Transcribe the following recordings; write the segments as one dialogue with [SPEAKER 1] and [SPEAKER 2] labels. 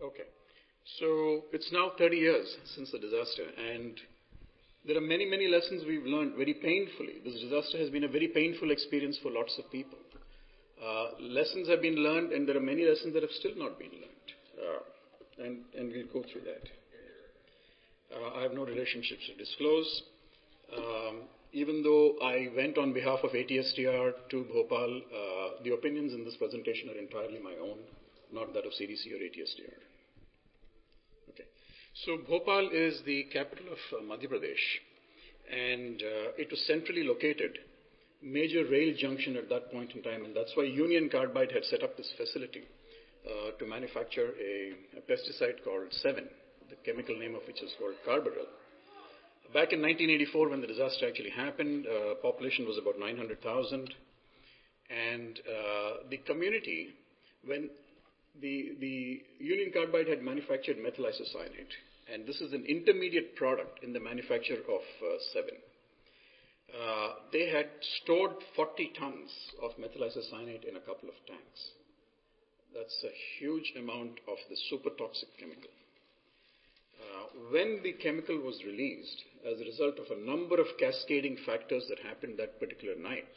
[SPEAKER 1] Okay. So it's now 30 years since the disaster, and there are many, many lessons we've learned very painfully. This disaster has been a very painful experience for lots of people. Lessons have been learned, and there are many lessons that have still not been learned. And we'll go through that. I have no relationships to disclose. Even though I went on behalf of ATSTR to Bhopal, the opinions in this presentation are entirely my own, not that of CDC or ATSTR. Okay. So Bhopal is the capital of Madhya Pradesh, and it was centrally located, major rail junction at that point in time, and that's why Union Carbide had set up this facility to manufacture a pesticide called Sevin, the chemical name of which is called Carbaryl. Back in 1984, when the disaster actually happened, population was about 900,000, and the community, when the Union Carbide had manufactured methyl isocyanate, and this is an intermediate product in the manufacture of Sevin. They had stored 40 tons of methyl isocyanate in a couple of tanks. That's a huge amount of the super toxic chemical. When the chemical was released, as a result of a number of cascading factors that happened that particular night,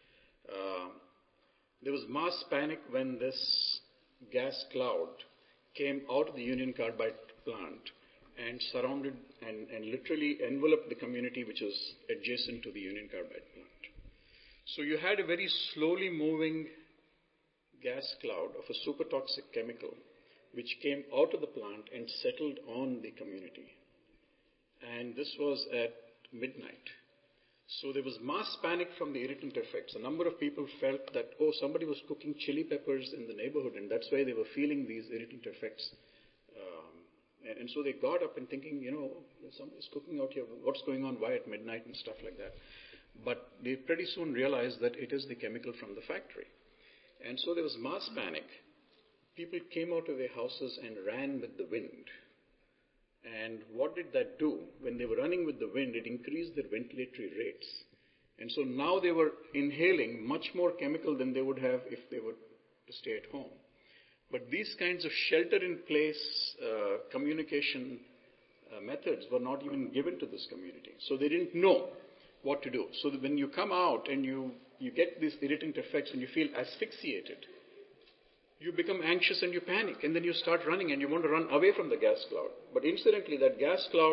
[SPEAKER 1] there was mass panic when this gas cloud came out of the Union Carbide plant and surrounded and literally enveloped the community which was adjacent to the Union Carbide plant. So you had a very slowly moving gas cloud of a super toxic chemical which came out of the plant and settled on the community. And this was at midnight. So there was mass panic from the irritant effects. A number of people felt that, oh, somebody was cooking chili peppers in the neighborhood, and that's why they were feeling these irritant effects. And so they got up and thinking, somebody's cooking out here. What's going on? Why at midnight and stuff like that? But they pretty soon realized that it is the chemical from the factory. And so there was mass panic. People came out of their houses and ran with the wind. And what did that do? When they were running with the wind, it increased their ventilatory rates. And so now they were inhaling much more chemical than they would have if they were to stay at home. But these kinds of shelter-in-place communication methods were not even given to this community. So they didn't know what to do. So that when you come out and you get these irritant effects and you feel asphyxiated, you become anxious and you panic, and then you start running and you want to run away from the gas cloud. But incidentally, that gas cloud,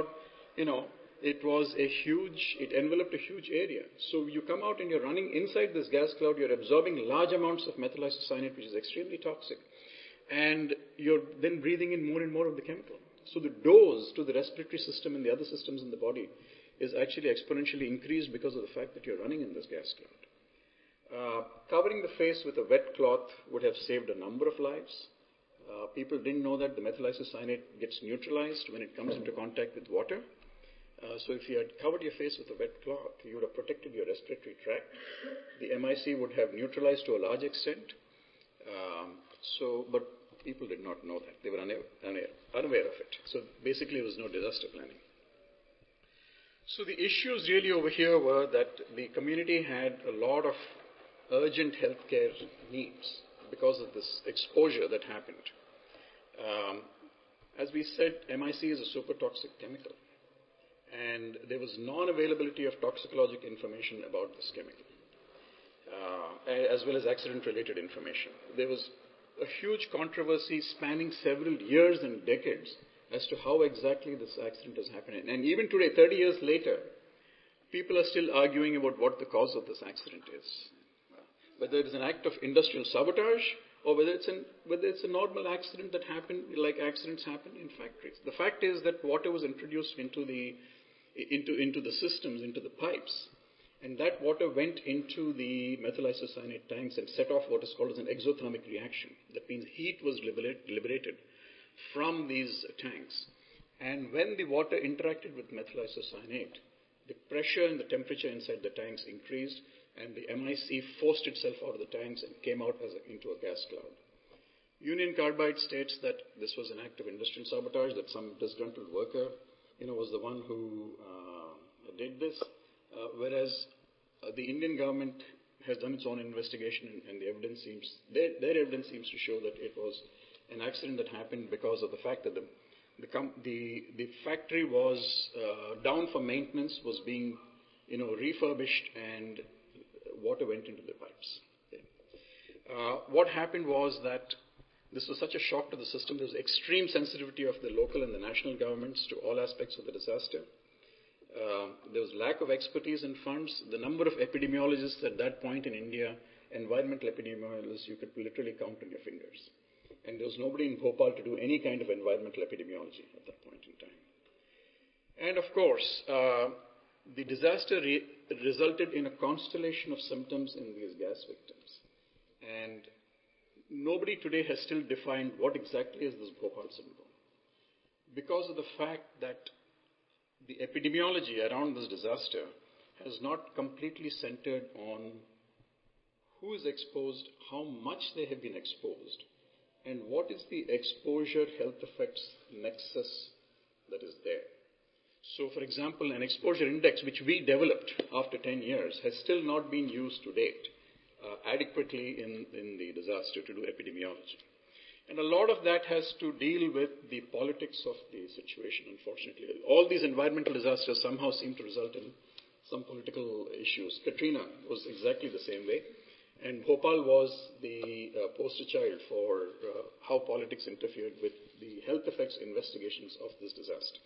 [SPEAKER 1] it enveloped a huge area. So you come out and you're running inside this gas cloud, you're absorbing large amounts of methyl isocyanate, which is extremely toxic, and you're then breathing in more and more of the chemical. So the dose to the respiratory system and the other systems in the body is actually exponentially increased because of the fact that you're running in this gas cloud. Covering the face with a wet cloth would have saved a number of lives. People didn't know that the methyl isocyanate gets neutralized when it comes into contact with water. So if you had covered your face with a wet cloth, you would have protected your respiratory tract. The MIC would have neutralized to a large extent. But people did not know that. They were unaware of it. So basically, there was no disaster planning. So the issues really over here were that the community had a lot of urgent healthcare needs because of this exposure that happened. As we said, MIC is a super toxic chemical, and there was non-availability of toxicological information about this chemical, as well as accident-related information. There was a huge controversy spanning several years and decades as to how exactly this accident has happened. And even today, 30 years later, people are still arguing about what the cause of this accident is. Whether it is an act of industrial sabotage or whether it's a normal accident that happened, like accidents happen in factories. The fact is that water was introduced into the systems, into the pipes, and that water went into the methyl isocyanate tanks and set off what is called as an exothermic reaction. That means heat was liberated from these tanks. And when the water interacted with methyl isocyanate, the pressure and the temperature inside the tanks increased, and the MIC forced itself out of the tanks and came out into a gas cloud. Union Carbide states that this was an act of industrial sabotage, that some disgruntled worker, was the one who did this, whereas the Indian government has done its own investigation, and the evidence their evidence seems to show that it was an accident that happened because of the fact that the factory was down for maintenance, was being refurbished, and water went into the pipes. What happened was that this was such a shock to the system. There was extreme sensitivity of the local and the national governments to all aspects of the disaster. There was lack of expertise and funds. The number of epidemiologists at that point in India, environmental epidemiologists, you could literally count on your fingers. And there was nobody in Bhopal to do any kind of environmental epidemiology at that point in time. And of course, the disaster resulted in a constellation of symptoms in these gas victims. And nobody today has still defined what exactly is this Bhopal syndrome. Because of the fact that the epidemiology around this disaster has not completely centered on who is exposed, how much they have been exposed, and what is the exposure health effects nexus that is there. So, for example, an exposure index which we developed after 10 years has still not been used to date adequately in the disaster to do epidemiology. And a lot of that has to deal with the politics of the situation, unfortunately. All these environmental disasters somehow seem to result in some political issues. Katrina was exactly the same way. And Bhopal was the poster child for how politics interfered with the health effects investigations of this disaster.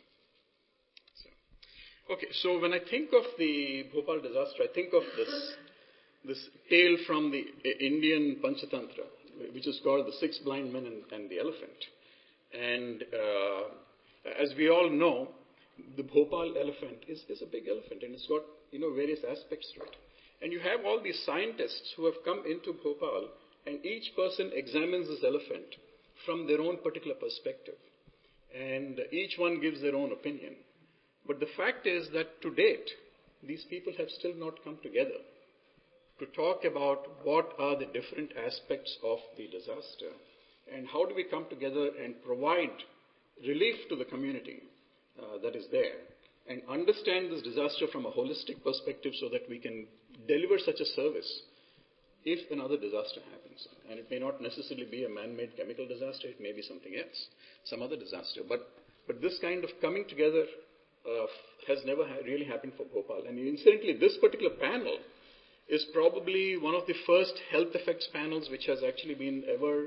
[SPEAKER 1] So when I think of the Bhopal disaster, I think of this tale from the Indian Panchatantra, which is called The Six Blind Men and the Elephant. And as we all know, the Bhopal elephant is a big elephant, and it's got various aspects to it. And you have all these scientists who have come into Bhopal, and each person examines this elephant from their own particular perspective. And each one gives their own opinion. But the fact is that to date, these people have still not come together to talk about what are the different aspects of the disaster and how do we come together and provide relief to the community that is there and understand this disaster from a holistic perspective so that we can deliver such a service if another disaster happens. And it may not necessarily be a man-made chemical disaster, it may be something else, some other disaster. But this kind of coming together has never really happened for Bhopal. And incidentally, this particular panel is probably one of the first health effects panels which has actually been ever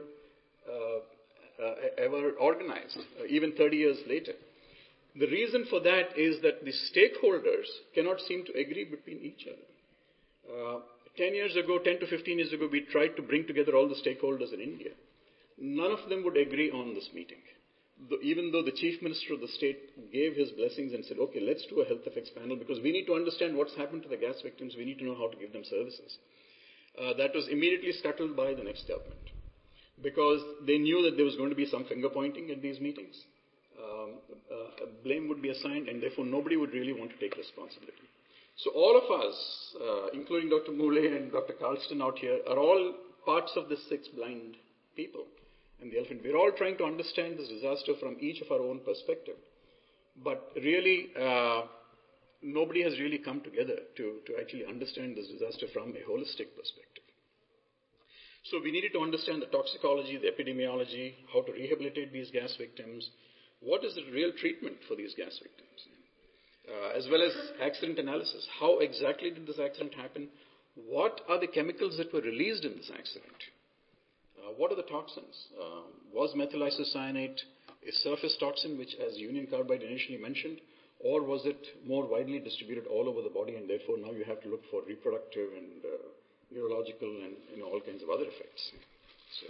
[SPEAKER 1] organized, even 30 years later. The reason for that is that the stakeholders cannot seem to agree between each other. 10 to 15 years ago, we tried to bring together all the stakeholders in India. None of them would agree on this meeting. Even though the Chief Minister of the state gave his blessings and said, okay, let's do a health effects panel because we need to understand what's happened to the gas victims. We need to know how to give them services. That was immediately scuttled by the next government because they knew that there was going to be some finger pointing at these meetings. Blame would be assigned and therefore nobody would really want to take responsibility. So all of us, including Dr. Moolay and Dr. Carlston out here, are all parts of the six blind people and the elephant. We're all trying to understand this disaster from each of our own perspective. But really, nobody has really come together to actually understand this disaster from a holistic perspective. So we needed to understand the toxicology, the epidemiology, how to rehabilitate these gas victims, what is the real treatment for these gas victims, as well as accident analysis. How exactly did this accident happen? What are the chemicals that were released in this accident? What are the toxins? Was methyl isocyanate a surface toxin, which as Union Carbide initially mentioned, or was it more widely distributed all over the body and therefore now you have to look for reproductive and neurological and all kinds of other effects? So,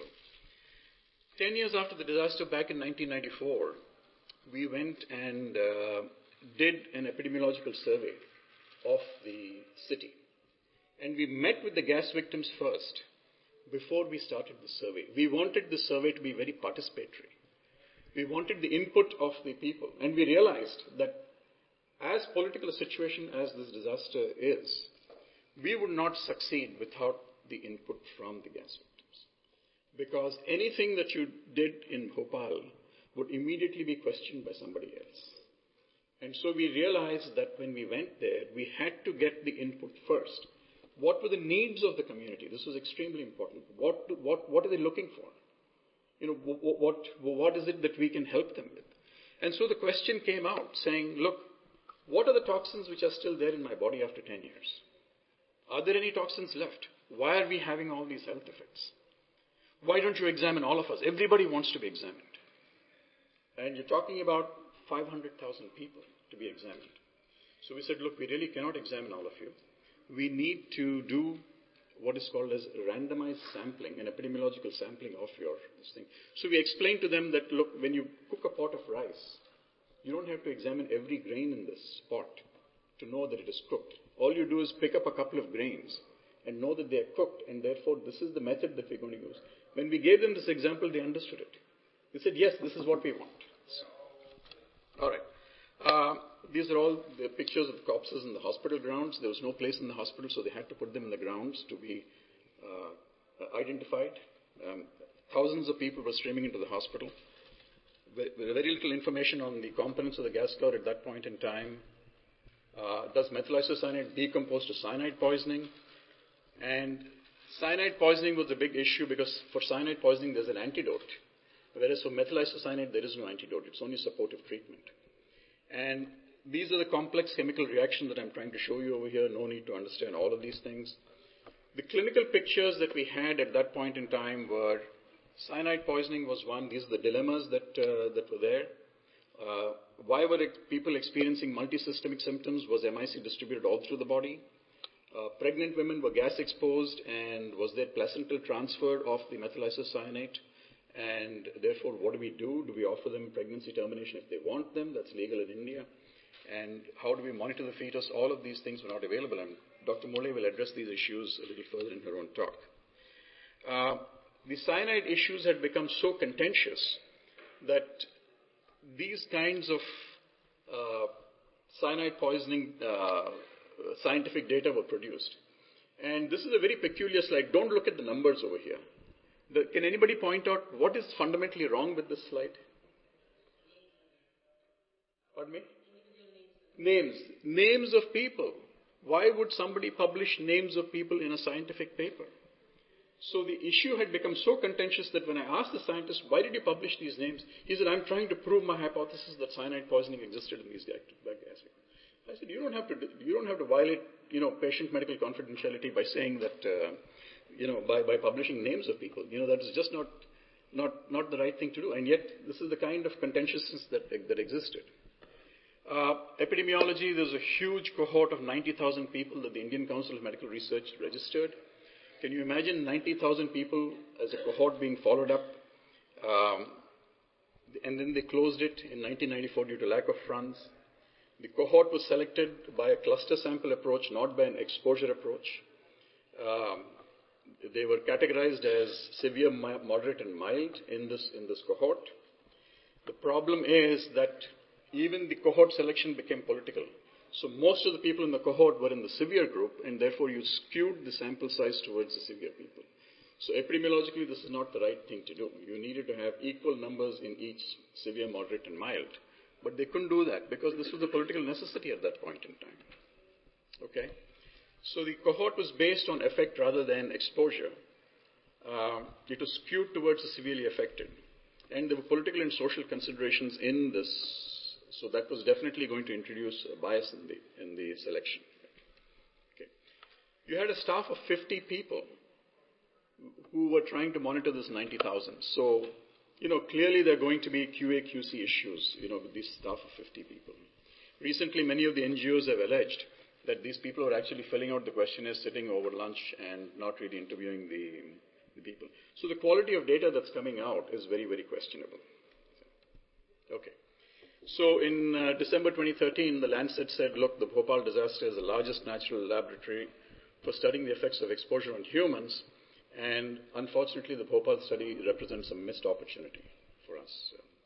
[SPEAKER 1] 10 years after the disaster back in 1994, we went and did an epidemiological survey of the city. And we met with the gas victims first before we started the survey. We wanted the survey to be very participatory. We wanted the input of the people. And we realized that as political a situation as this disaster is, we would not succeed without the input from the gas victims. Because anything that you did in Bhopal would immediately be questioned by somebody else. And so we realized that when we went there, we had to get the input first. What were the needs of the community? This was extremely important. What are they looking for? what is it that we can help them with? And so the question came out saying, look, what are the toxins which are still there in my body after 10 years? Are there any toxins left? Why are we having all these health effects? Why don't you examine all of us? Everybody wants to be examined. And you're talking about 500,000 people to be examined. So we said, look, we really cannot examine all of you. We need to do what is called as randomized sampling, an epidemiological sampling of this thing. So we explained to them that, look, when you cook a pot of rice, you don't have to examine every grain in this pot to know that it is cooked. All you do is pick up a couple of grains and know that they are cooked, and therefore this is the method that we're going to use. When we gave them this example, they understood it. They said, yes, this is what we want. So, all right. These are all the pictures of corpses in the hospital grounds. There was no place in the hospital, so they had to put them in the grounds to be identified. Thousands of people were streaming into the hospital. With very little information on the components of the gas cloud at that point in time. Does methyl isocyanate decompose to cyanide poisoning? And cyanide poisoning was a big issue because for cyanide poisoning there's an antidote. Whereas for methyl isocyanate there is no antidote. It's only supportive treatment. And these are the complex chemical reactions that I'm trying to show you over here. No need to understand all of these things. The clinical pictures that we had at that point in time were cyanide poisoning was one. These are the dilemmas that were there. Why were people experiencing multisystemic symptoms? Was MIC distributed all through the body? Pregnant women were gas exposed, and was there placental transfer of the methyl isocyanate? And therefore, what do we do? Do we offer them pregnancy termination if they want them? That's legal in India. And how do we monitor the fetus? All of these things were not available, and Dr. Mole will address these issues a little further in her own talk. The cyanide issues had become so contentious that these kinds of cyanide poisoning scientific data were produced. And this is a very peculiar slide. Don't look at the numbers over here. Can anybody point out what is fundamentally wrong with this slide? Pardon me? Names. Names of people. Why would somebody publish names of people in a scientific paper? So the issue had become so contentious that when I asked the scientist, why did you publish these names? He said, I'm trying to prove my hypothesis that cyanide poisoning existed in these gases. I said, you don't have to violate, patient medical confidentiality by saying that, by publishing names of people. That is just not the right thing to do. And yet, this is the kind of contentiousness that existed. Epidemiology, there's a huge cohort of 90,000 people that the Indian Council of Medical Research registered. Can you imagine 90,000 people as a cohort being followed up? And then they closed it in 1994 due to lack of funds. The cohort was selected by a cluster sample approach, not by an exposure approach. They were categorized as severe, moderate, and mild in this cohort. The problem is that even the cohort selection became political. So most of the people in the cohort were in the severe group, and therefore you skewed the sample size towards the severe people. So epidemiologically, this is not the right thing to do. You needed to have equal numbers in each severe, moderate, and mild. But they couldn't do that because this was a political necessity at that point in time. Okay? So the cohort was based on effect rather than exposure. It was skewed towards the severely affected. And there were political and social considerations in this. So that was definitely going to introduce a bias in the selection. Okay. You had a staff of 50 people who were trying to monitor this 90,000. So, clearly there are going to be QA, QC issues, with this staff of 50 people. Recently, many of the NGOs have alleged that these people are actually filling out the questionnaire, sitting over lunch, and not really interviewing the people. So the quality of data that's coming out is very, very questionable. Okay. So in December 2013, the Lancet said, look, the Bhopal disaster is the largest natural laboratory for studying the effects of exposure on humans. And unfortunately, the Bhopal study represents a missed opportunity for us.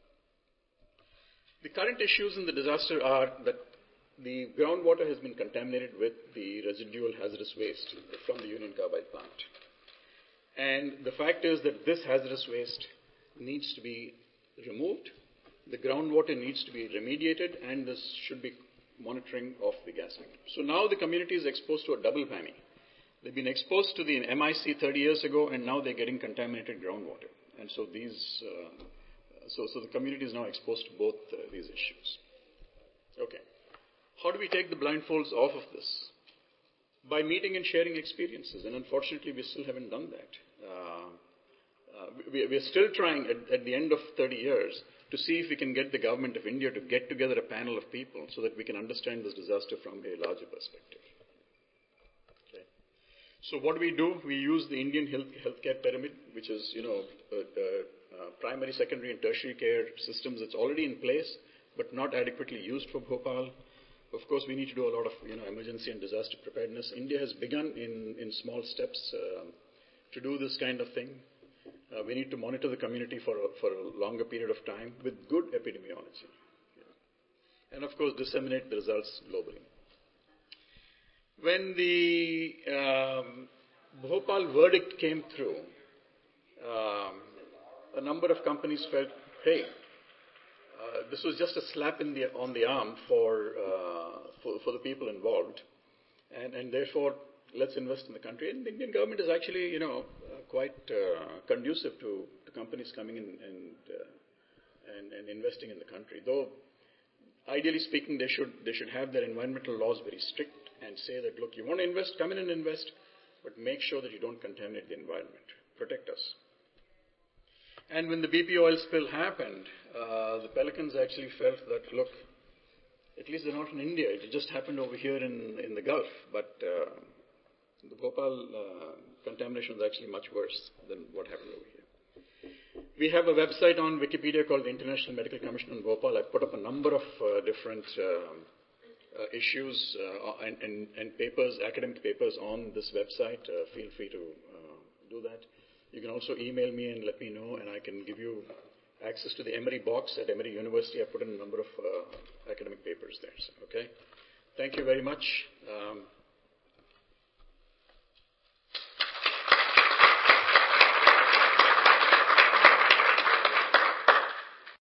[SPEAKER 1] The current issues in the disaster are that the groundwater has been contaminated with the residual hazardous waste from the Union Carbide plant. And the fact is that this hazardous waste needs to be removed. The groundwater needs to be remediated, and this should be monitoring of the gas line. So now the community is exposed to a double whammy. They've been exposed to the MIC 30 years ago, and now they're getting contaminated groundwater. And so so the community is now exposed to both these issues. Okay. How do we take the blindfolds off of this? By meeting and sharing experiences, and unfortunately we still haven't done that. We're still trying at the end of 30 years to see if we can get the government of India to get together a panel of people so that we can understand this disaster from a larger perspective. Okay. So what do? We use the Indian healthcare pyramid, which is, primary, secondary, and tertiary care systems that's already in place, but not adequately used for Bhopal. Of course, we need to do a lot of, emergency and disaster preparedness. India has begun in small steps to do this kind of thing. We need to monitor the community for a longer period of time with good epidemiology. And of course, disseminate the results globally. When the Bhopal verdict came through, a number of companies felt, hey, this was just a slap on the arm for the people involved, and therefore let's invest in the country. And the Indian government is actually, quite conducive to companies coming in and investing in the country. Though, ideally speaking, they should have their environmental laws very strict and say that, look, you want to invest, come in and invest, but make sure that you don't contaminate the environment. Protect us. And when the BP oil spill happened, the Pelicans actually felt that, look, at least they're not in India. It just happened over here in the Gulf. But the Bhopal contamination was actually much worse than what happened over here. We have a website on Wikipedia called the International Medical Commission on Bhopal. I've put up a number of different issues and papers, academic papers on this website. Feel free to do that. You can also email me and let me know, and I can give you access to the Emory box at Emory University. I put in a number of academic papers there. So, okay. Thank you very much.